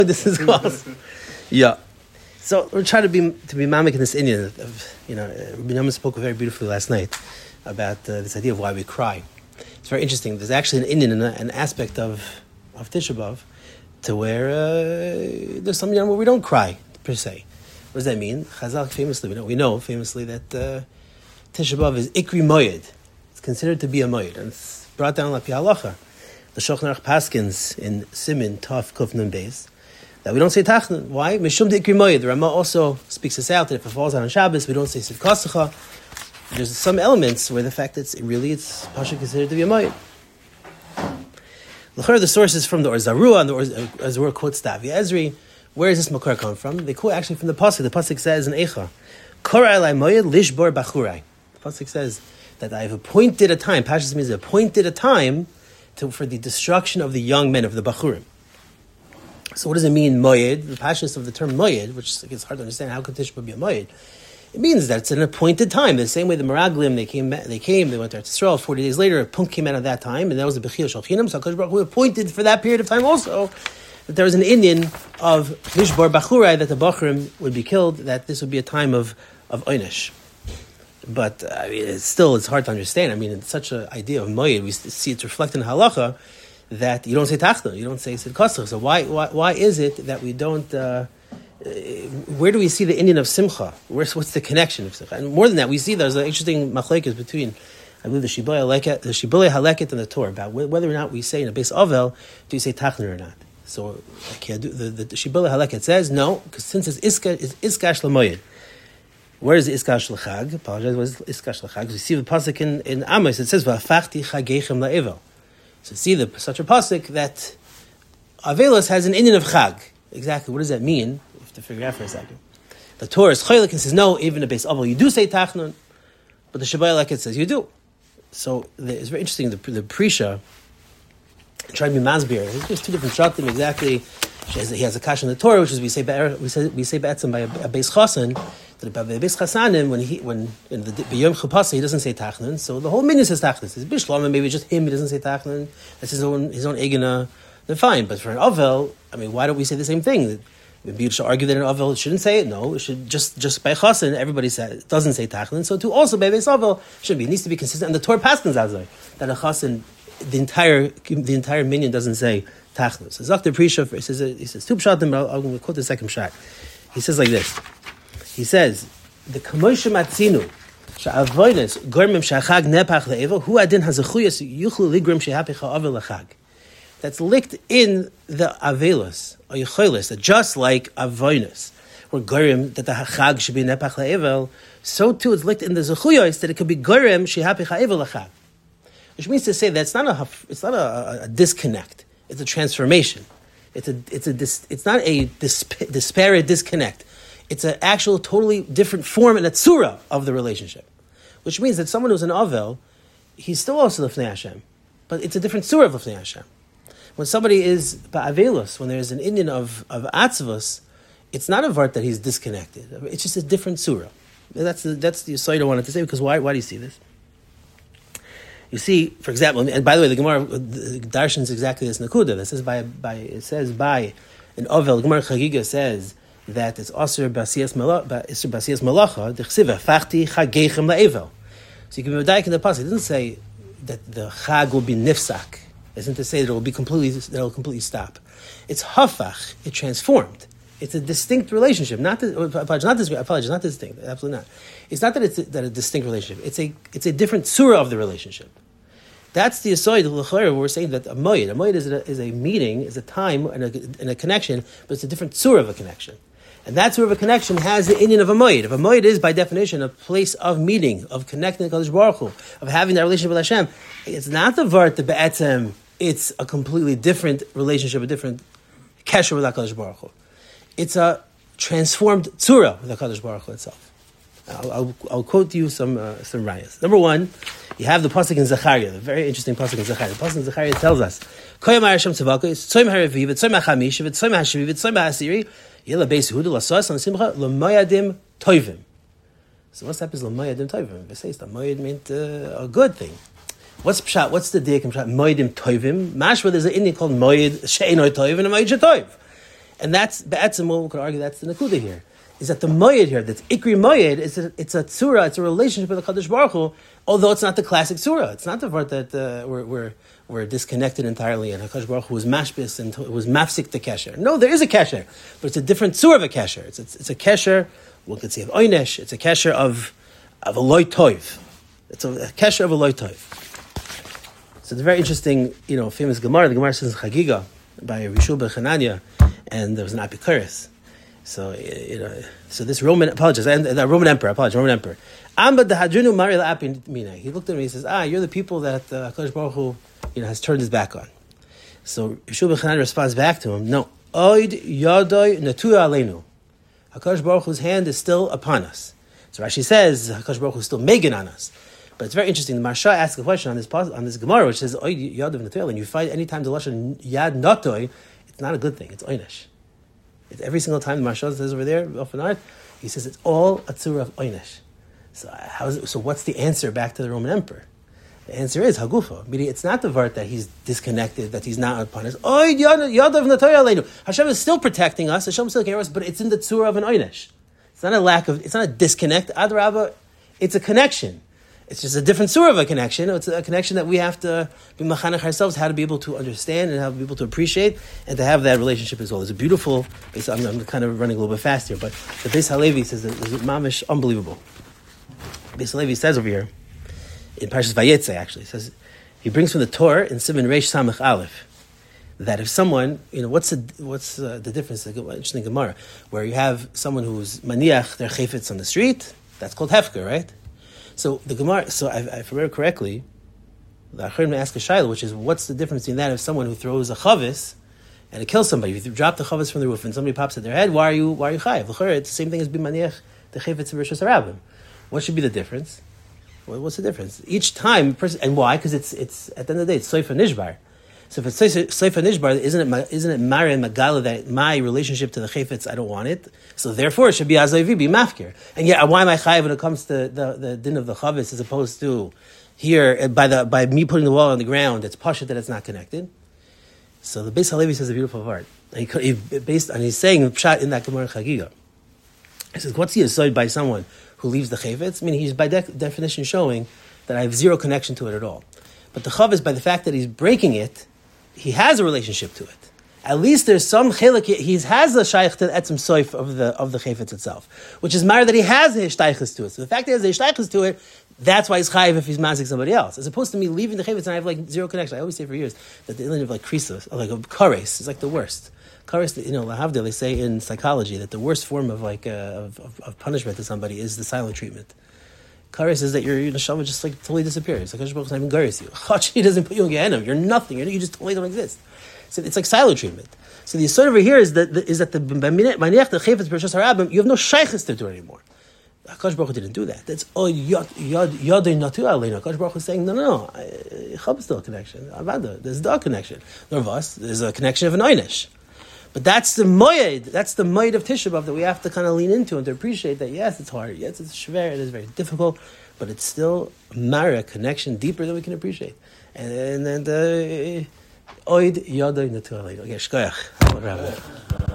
This is called. Yeah. So we're trying to be mamic in this Indian. Rabbi Yamin spoke very beautifully last night about this idea of why we cry. It's very interesting. There's actually an Indian, an aspect of Tisha B'Av, to where there's some where we don't cry per se. What does that mean? Chazal famously, we know famously that Tisha B'Av is Ikri Moyed. It's considered to be a Moyed, and it's brought down like Halacha. The Shulchan Aruch Paskins in Simin Tov Kuf Nun Beis that we don't say Tachnun. Why? Mishum de Ikri Moyed. The Rama also speaks this out that if it falls out on Shabbos, we don't say Sid Kosacha. There's some elements where the fact that it's Pasha considered to be a Moyed. The source is from the Or Zarua, and the Or Zarua quotes Davi Ezri. Where does this makor come from? They quote actually from the pasuk. The pasuk says in Eicha, "Korai lai moyed lishbor bachurai." The pasuk says that I have appointed a time. Pashas means appointed a time for the destruction of the young men of the bachurim. So what does it mean moyed? The pashas of the term moyed, which it's hard to understand. How could Tisha B'Av be a moyed? It means that it's an appointed time. The same way the Meraglim, they went to Eretz Yisrael. 40 days later, a punk came out of that time, and that was the Bechiyah Shel Chinam. So HaKadosh Baruch Hu appointed for that period of time also that there was an Indian of Mishbar Bachurai, that the Bachurim would be killed, that this would be a time of Oynish. But it's hard to understand. It's such an idea of Moyed. We see it's reflected in Halacha that you don't say Tachna, you don't say Sid Kosach. So why is it that we don't... where do we see the Indian of Simcha? What's the connection of Simcha? And more than that, we see there's an interesting machlekes between, I believe, the Shibbolei Haleket and the Torah about whether or not we say in a base Avel, do you say Tachna or not? So the Shibbolei Haleket says no, because since it's Iskash L'Moyed. Where is the Iskash L'Chag? Apologize, what is Iskash L'Chag? We see the pasuk in Amos, it says V'afachti Chagechem La'evel. So see such a pasuk that Avelos has an Indian of Chag. Exactly, what does that mean? To figure out for a second. The Torah is Chaylik and says no, even a base Avel you do say Tachnun, but the Shibbolei Haleket says you do. So it's very interesting. The Prisha tried to be masbir. There's two different shatim exactly. He has a kash in the Torah, which is we say be'etzim by a base chasan. That by the base chasanim when in the b'yom chupasa he doesn't say Tachnun. So the whole minyan says Tachnun. It's bishlam, and maybe just him he doesn't say Tachnun. That's his own egena. Then fine, but for an Avel, why don't we say the same thing? Maybe you should argue that an Avel shouldn't say it. No, it should just by Chasen, everybody doesn't say Tachlin. So to also by Beis Avel should be. It needs to be consistent. And the Torah Paskins Azai that a Chasen, the entire minyan doesn't say Tachlin. So Zakh the Prisha, he says two pshatim, but I'm going to quote the second shot. He says like this. He says the Kamosha Matzinu she'avodas gormim she'achag nepach le'evel hu adin hazachuyas yuchlu ligrim she'hapecha avel lachag. That's licked in the Avelos, or Yecholis, that just like Avonis, or Gorim, that the Chag should be Nepach La'evel, so too it's licked in the Zechuyos, that it could be Gorim, Shehapich Ha'evel Lachag. Which means to say that it's not a disconnect, it's a transformation. It's not a disparate disconnect. It's an actual totally different form and a tzura of the relationship. Which means that someone who's an Avel, he's still also Lefnei Hashem, but it's a different tzura of Lefnei Hashem. When somebody is ba'avelus, when there's an Indian of atzvus, it's not a vart that he's disconnected. It's just a different surah. That's the side I wanted to say, because why do you see this? You see, for example, and by the way, the Gemara Darshan is exactly this nakuda. That says by an Ovel, the Gemara Chagiga says that it's Asur Basiyas Malacha, the Chsiva, Fachti Chagechem La'evel. So you can be medayik in the pasuk. It doesn't say that the Chag will be nifsak. Isn't to say that it will completely stop. It's hafach. It transformed. It's a distinct relationship. Not distinct. Absolutely not. It's not that it's a distinct relationship. It's a different surah of the relationship. That's the aside of l'chayr. We're saying that a moed is a meeting, is a time and a connection, but it's a different surah of a connection. And that surah of a connection has the Indian of a moed. If a moed is by definition a place of meeting, of connecting to Kadosh Baruch Hu, of having that relationship with Hashem, it's not the vart the be'etzem. It's a completely different relationship, a different kesher with HaKadosh Baruch Hu. It's a transformed tzura with HaKadosh Baruch Hu itself. I'll quote you some rayas. Number one, you have the pasuk in Zechariah, the very interesting pasuk in Zechariah. The pasuk in Zechariah tells us, Koyam Hashem tzavaka, tzom ha'reviv, tzom ha'chamish, tzom ha'shaviv, tzom ha'asiri, yela beis Yehuda l'sas l'simcha l'moyadim toivim. So what's up is l'moyadim toivim? It says the moyad meant a good thing. What's pshat? What's the dik and pshat? Moedim toivim. Mashma, there's an Indian called moed she'enoi toiv and a moed she'toiv. And that's Be'etzim, what we could argue, that's the Nakuda here. Is that the Moyed here, that's Ikri Moyed, it's a tzura, it's a relationship with the Kadosh Baruch Hu, although it's not the classic tzura. It's not the part that we're disconnected entirely, and HaKadosh Baruch Hu was mashbis and it was mafsik the kesher. No, there is a kesher, but it's a different tzura of a kesher. It's a kesher, one could say of oynesh, it's a kesher of a loy toiv. It's a kesher of a loy toiv. So it's a very interesting, famous Gemara. The Gemara says in Chagiga by Rishul ben Chananya, and there was an Apikuris. So so this Roman Roman emperor. Amba dehadrinu mari la'apin mina. He looked at me. He says, you're the people that HaKadosh Baruch Hu, has turned his back on. So Rishul ben Chananya responds back to him, no. Oid yadoi natu aleinu. HaKadosh Baruch Hu's hand is still upon us. So Rashi says HaKadosh Baruch Hu is still megan on us. But it's very interesting. The Marsha asks a question on this Gemara, which says, Oid yadav natoy. And you find any time the lashon yad natoy, it's not a good thing. It's oynesh. It's every single time the Marsha says over there, often he says it's all a tzura of oynesh. So what's the answer back to the Roman emperor? The answer is hagufa. Meaning it's not the vart that he's disconnected, that he's not upon us. Oid yadav natoy aleinu. Hashem is still protecting us. Hashem is still caring us, but it's in the tzura of an oynesh. It's not a disconnect. Adrabah, it's a connection. It's just a different sort of a connection. It's a connection that we have to be machanech ourselves, how to be able to understand and how to be able to appreciate and to have that relationship as well. It's a beautiful, I'm kind of running a little bit fast here, but the Beis Halevi says that it's mamish unbelievable. Beis Halevi says over here, in Parshas Vayetze actually, says, he brings from the Torah in Siman Reish Samach Aleph, that if someone, what's the difference? Interesting Gemara, where you have someone who's maniach their chayfetz on the street, that's called hefker, right? So the Gemara, if I remember correctly, the Acharim ask a shayla, which is, what's the difference between that of someone who throws a chavis and it kills somebody? If you drop the chavis from the roof and somebody pops at their head, why are you chayiv? It's the same thing as b'maniach the chayfetz of Rishos Harabim. What should be the difference? What's the difference? Each time, and why? Because it's at the end of the day, it's soifa nishbar. So if it's soifa nishbar, isn't it mari and magala that my relationship to the chayfetz, I don't want it? So therefore, it should be azavi, be mafkir. And yet, why am I chayiv when it comes to the din of the chavis as opposed to here by me putting the wall on the ground? It's pashut that it's not connected. So the Beis Halevi says a beautiful part. And he's saying pshat in that Gemara Chagiga. He says, what's the aside by someone who leaves the chayfetz? I mean, he's by definition showing that I have zero connection to it at all. But the chavis, by the fact that he's breaking it, he has a relationship to it. At least there's some chelik. He has a shaykh to etzem soif of the chayfetz itself, which is matter that he has a hishtaychus to it. So the fact that he has a hishtaychus to it, that's why he's chayiv if he's mazik somebody else, as opposed to me leaving the chayfetz and I have zero connection. I always say for years that the inland of krisos, like a kares, is like the worst. Kares, lahavdil, they say in psychology that the worst form of of punishment to somebody is the silent treatment. Kares is that your neshama just totally disappears. Like Hakadosh Baruch Hu not even garis you. Chachi doesn't put you in Gehenna. You're nothing. You just totally don't exist. So it's like silent treatment. So the aside over here is that the maniach the chayfetz b'Rishos Harabim, you have no shaychus to do it anymore. Hakadosh Baruch Hu didn't do that. That's yadei natu aleinu. Hakadosh Baruch Hu is saying no. Chab is still a connection. Avada, there's a connection. Nervous, there's a connection of an oynesh. But that's the moed. That's the moed of Tisha B'Av that we have to kind of lean into and to appreciate that. Yes, it's hard. Yes, it's shver. It is very difficult, but it's still a connection deeper than we can appreciate. And then oid yadoi natu aleinu. Okay, shkoyach.